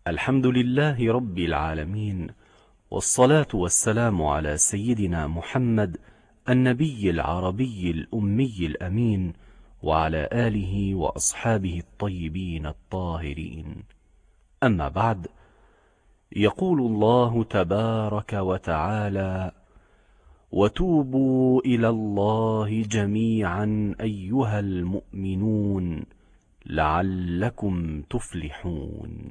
الحمد لله رب العالمين، والصلاة والسلام على سيدنا محمد النبي العربي الأمي الأمين، وعلى آله وأصحابه الطيبين الطاهرين. أما بعد، يقول الله تبارك وتعالى: وتوبوا إلى الله جميعا أيها المؤمنون لعلكم تفلحون.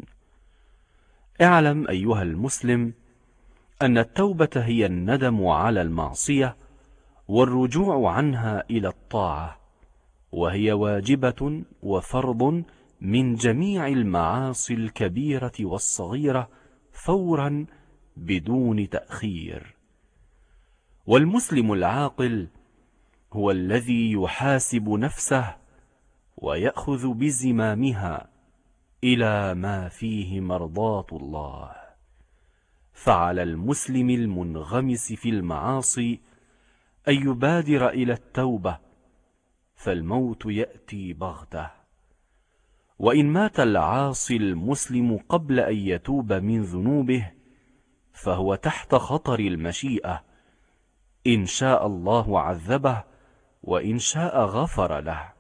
اعلم أيها المسلم أن التوبة هي الندم على المعصية والرجوع عنها إلى الطاعة، وهي واجبة وفرض من جميع المعاصي الكبيرة والصغيرة فورا بدون تأخير. والمسلم العاقل هو الذي يحاسب نفسه ويأخذ بزمامها إلى ما فيه مرضاة الله. فعلى المسلم المنغمس في المعاصي أن يبادر إلى التوبة، فالموت يأتي بغتة. وإن مات العاصي المسلم قبل أن يتوب من ذنوبه فهو تحت خطر المشيئة، إن شاء الله عذبه وإن شاء غفر له.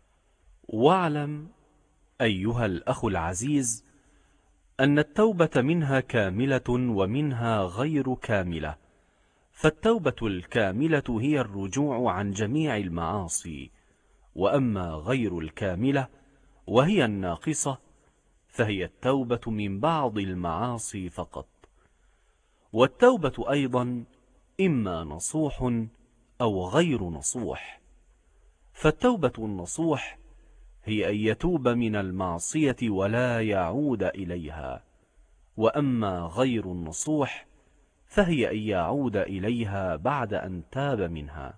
واعلم أيها الأخ العزيز أن التوبة منها كاملة ومنها غير كاملة. فالتوبة الكاملة هي الرجوع عن جميع المعاصي، وأما غير الكاملة وهي الناقصة فهي التوبة من بعض المعاصي فقط. والتوبة أيضا إما نصوح أو غير نصوح. فالتوبة النصوح هي أن يتوب من المعصية ولا يعود إليها، وأما غير النصوح فهي أن يعود إليها بعد أن تاب منها.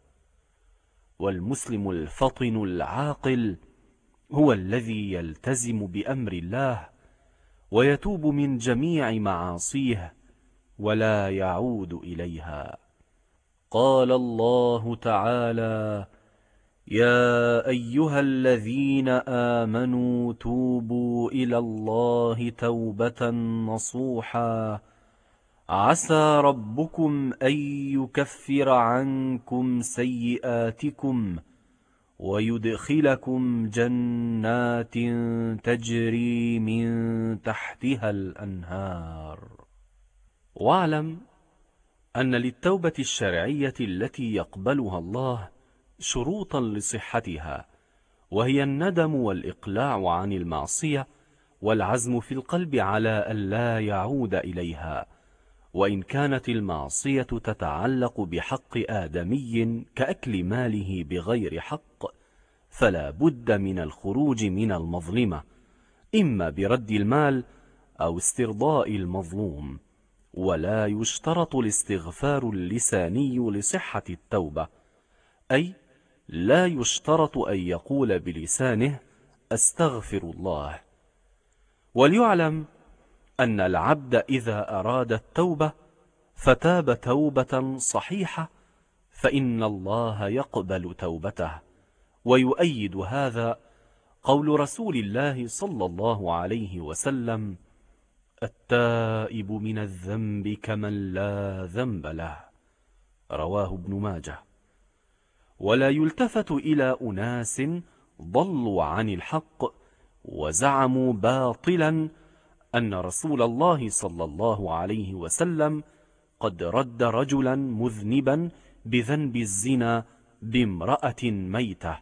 والمسلم الفطن العاقل هو الذي يلتزم بأمر الله ويتوب من جميع معاصيه ولا يعود إليها. قال الله تعالى: يا أيها الذين آمنوا توبوا إلى الله توبة نصوحا عسى ربكم أن يكفر عنكم سيئاتكم ويدخلكم جنات تجري من تحتها الأنهار. واعلم أن للتوبة الشرعية التي يقبلها الله شروطا لصحتها، وهي الندم والإقلاع عن المعصية والعزم في القلب على ألا يعود إليها. وإن كانت المعصية تتعلق بحق آدمي كأكل ماله بغير حق فلا بد من الخروج من المظلمة، إما برد المال أو استرضاء المظلوم. ولا يشترط الاستغفار اللساني لصحة التوبة، أي لا يشترط أن يقول بلسانه أستغفر الله. وليعلم أن العبد إذا أراد التوبة فتاب توبة صحيحة فإن الله يقبل توبته. ويؤيد هذا قول رسول الله صلى الله عليه وسلم: التائب من الذنب كمن لا ذنب له، رواه ابن ماجه. ولا يلتفت إلى أناس ضلوا عن الحق وزعموا باطلا أن رسول الله صلى الله عليه وسلم قد رد رجلا مذنبا بذنب الزنا بامرأة ميتة،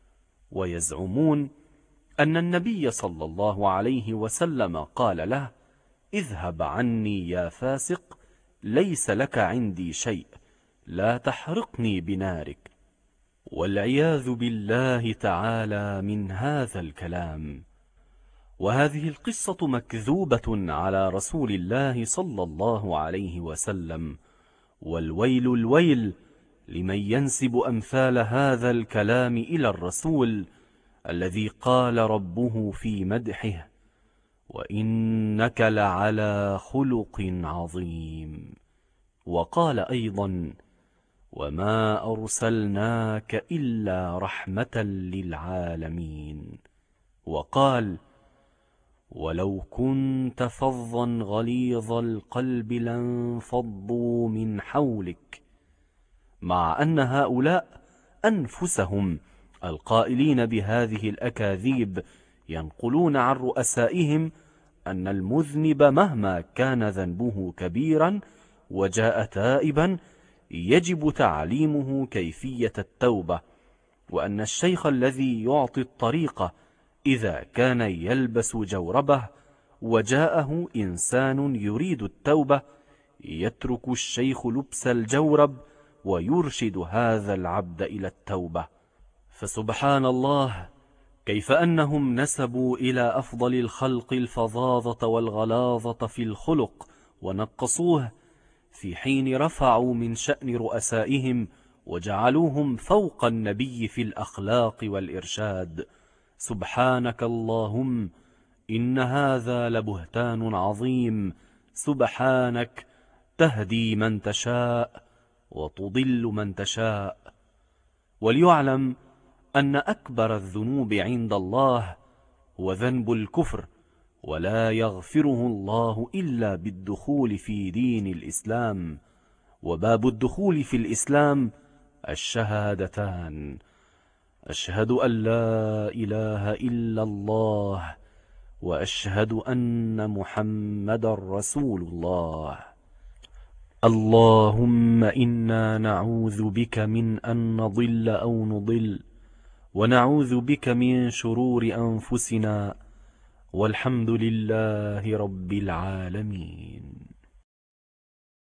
ويزعمون أن النبي صلى الله عليه وسلم قال له: اذهب عني يا فاسق، ليس لك عندي شيء، لا تحرقني بنارك. والعياذ بالله تعالى من هذا الكلام. وهذه القصة مكذوبة على رسول الله صلى الله عليه وسلم، والويل الويل لمن ينسب أمثال هذا الكلام إلى الرسول الذي قال ربه في مدحه: وإنك لعلى خلق عظيم. وقال أيضا: وما أرسلناك إلا رحمة للعالمين. وقال: ولو كنت فظا غليظ القلب لانفضوا من حولك. مع أن هؤلاء أنفسهم القائلين بهذه الأكاذيب ينقلون عن رؤسائهم أن المذنب مهما كان ذنبه كبيرا وجاء تائبا يجب تعليمه كيفية التوبة، وأن الشيخ الذي يعطي الطريقة إذا كان يلبس جوربه وجاءه إنسان يريد التوبة يترك الشيخ لبس الجورب ويرشد هذا العبد إلى التوبة. فسبحان الله، كيف أنهم نسبوا إلى أفضل الخلق الفظاظة والغلاظة في الخلق ونقصوه، في حين رفعوا من شأن رؤسائهم وجعلوهم فوق النبي في الأخلاق والإرشاد. سبحانك اللهم، إن هذا لبهتان عظيم. سبحانك، تهدي من تشاء وتضل من تشاء. وليعلم أن أكبر الذنوب عند الله هو ذنب الكفر، ولا يغفره الله إلا بالدخول في دين الإسلام. وباب الدخول في الإسلام الشهادتان: أشهد أن لا إله إلا الله، وأشهد أن محمدا رسول الله. اللهم إنا نعوذ بك من أن نضل أو نضل، ونعوذ بك من شرور أنفسنا، والحمد لله رب العالمين.